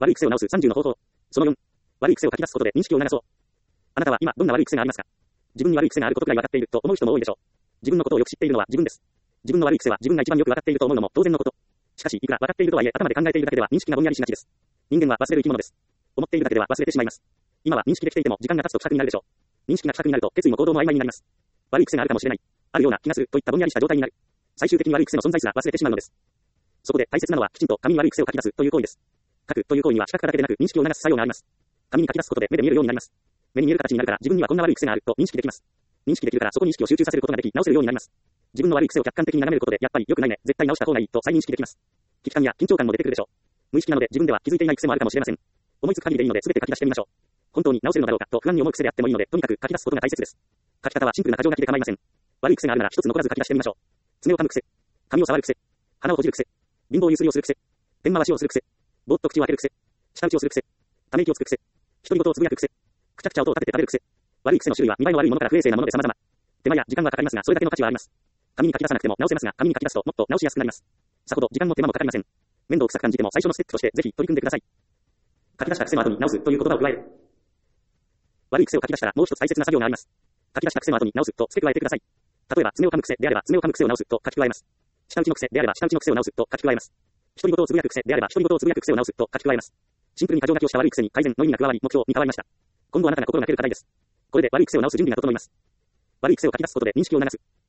悪い癖を直す30の方法。その4。悪い癖を書き出すことで認識を促そう。あなたは今どんな悪い癖がありますか？自分に悪い癖があることくらい分かっていると思う人も多いでしょう。自分のことをよく知っているのは自分です。自分の悪い癖は自分が一番よく分かっていると思うのも当然のこと。しかし、いくら分かっているとはいえ頭で考えているだけでは認識がぼんやりしがちです。人間は忘れる生き物です。思っているだけでは忘れてしまいます。今は認識できていても時間が経つと希薄になるでしょう。認識が希薄になると決意も行動も曖昧になります。悪い癖があるかもしれない。あるような気がするといったぼんやりした状態になる。最終的に悪い癖の存在すら忘れてしまうのです。そこで大切なのはきちんと紙に悪い癖を書き出すという行為です。書くという行為には視覚化だけでなく認識を促す作用があります。紙に書き出すことで目で見えるようになります。目に見える形になるから自分にはこんな悪い癖があると認識できます。認識できるからそこに意識を集中させることができ直せるようになります。自分の悪い癖を客観的に眺めることでやっぱり良くないね、絶対直した方がいいと再認識できます。危機感や緊張感も出てくるでしょう。無意識なので自分では気づいていない癖もあるかもしれません。思いつく限りでいいので全て書き出してみましょう。本当に直せるのだろうかと不安に思う癖であってもいいのでとにかく書き出すことが大切です。書き方はシンプルな箇条書きで構いません。悪い癖があるなら一つ残らず書き出してみましょう。爪を噛む癖、髪を触る癖、鼻を閉じる癖、貧乏ゆすりをする癖、ペン回しをする癖、ぼーっと口を開ける癖、舌打ちをする癖、ため息をつく癖、独り言をつぶやく癖、くちゃくちゃ音を立てて食べる癖。悪い癖の種類は見栄えの悪いものから不衛生なもので様々。手間や時間はかかりますがそれだけの価値はあります。紙に書き出さなくても直せますが紙に書き出すともっと直しやすくなります。さほど時間も手間もかかりません。面倒くさく感じても最初のステップとしてぜひ取り組んでください。書き出した癖の後に直すという言葉を加える。悪い癖を書き出したらもう一つ大切な作業があります。書き出した癖の後に直すと付け加えてください。例えば爪を噛む癖であれば爪を噛む癖を直すと書き加えます。舌打ちの癖であれば舌打ちの癖を直すと書き加えます。独り言をつぶやく癖であれば独り言をつぶやく癖を直すと書き加えます。シンプルに箇条書きをした悪い癖に改善の意味が加わり目標に変わりました。今後あなたが心がける課題です。これで悪い癖を直す準備が整います。悪い癖を書き出すことで認識を促す。